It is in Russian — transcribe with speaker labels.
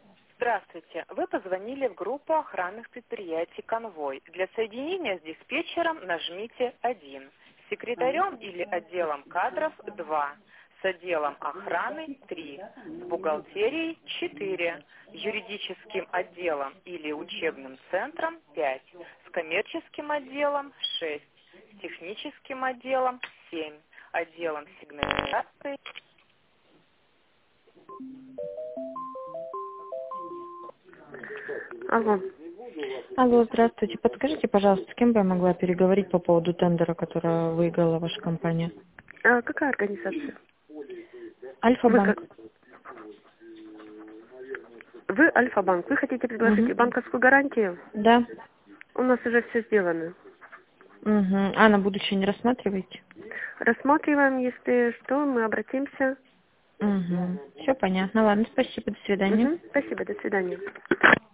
Speaker 1: Здравствуйте. Вы позвонили в группу охранных предприятий «Конвой». Для соединения с диспетчером нажмите 1. С секретарем или отделом кадров 2. С отделом охраны 3. С бухгалтерией 4. С юридическим отделом или учебным центром 5. С коммерческим отделом 6. С техническим отделом 7. Отделом сигнализации.
Speaker 2: Алло.
Speaker 3: Алло, здравствуйте. Подскажите, пожалуйста, с кем бы я могла переговорить по поводу тендера, который выиграла ваша компания?
Speaker 2: А какая организация?
Speaker 3: Альфа-банк.
Speaker 2: Вы Альфа-банк. Вы хотите предложить банковскую гарантию?
Speaker 3: Да.
Speaker 2: У нас уже все сделано.
Speaker 3: А на будущее не рассматриваете?
Speaker 2: Рассматриваем, если что, мы обратимся.
Speaker 3: Все понятно. Ладно, спасибо, до свидания.
Speaker 2: Спасибо, до свидания.